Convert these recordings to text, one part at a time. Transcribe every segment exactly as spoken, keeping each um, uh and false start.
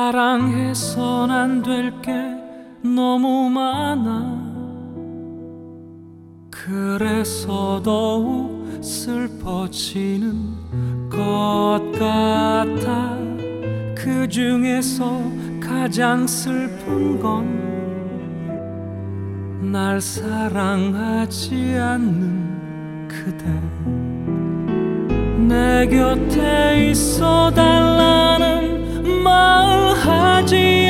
사랑해선 안 될 게 너무 많아. 그래서 더욱 슬퍼지는 것 같아. 그 중에서 가장 슬픈 건 날 사랑하지 않는 그대. 내 곁에 있어 달라는 말 하지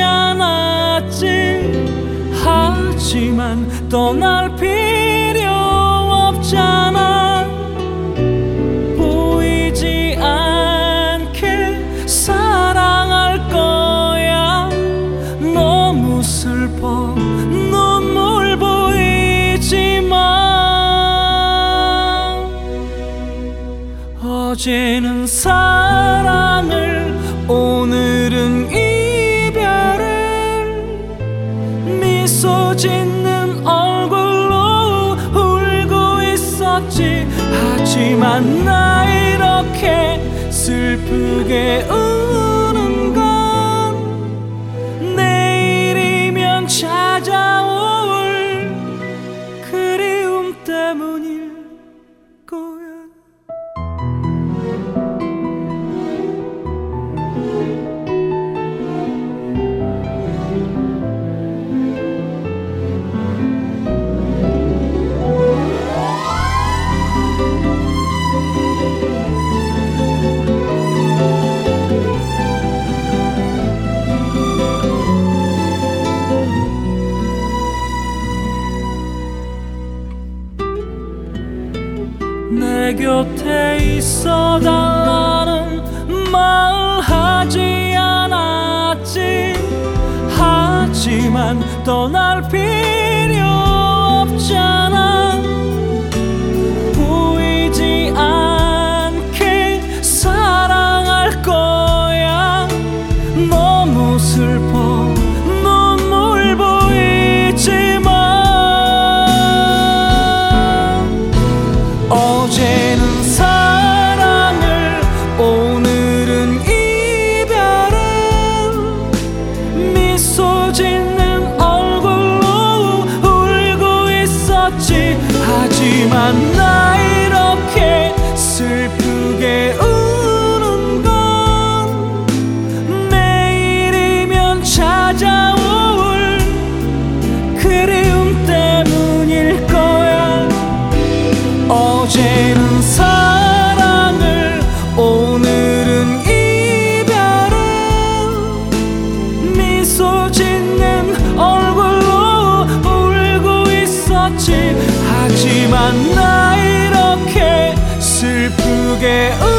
않았지. 하지만 떠날 필요 없잖아. 보이지 않게 사랑할 거야. 너무 슬퍼 눈물 보이지만 어제는 사랑을 오늘은 이별을 미소 짓는 얼굴로 울고 있었지. 하지만 나 이렇게 슬프게 우는 건 내일이면 찾아올 그리움 때문일 거야. 내 곁에 있어 달라는 말 하지 않았지. 하지만 떠날 필요 없잖아. 보이지 않게 사랑할 거야. 너무 슬퍼 눈물 보이지만 어제는 사랑을 오늘은 이별을 미소 짓는 얼굴로 울고 있었지. 하지만 나 이렇게 슬프게 우는 건 내일이면 찾아올 그리움 때문일 거야. 어제는 사랑을 오늘은 이별을 미소 짓는 얼굴로 울고 있었지. 하지만 나 이렇게 슬프게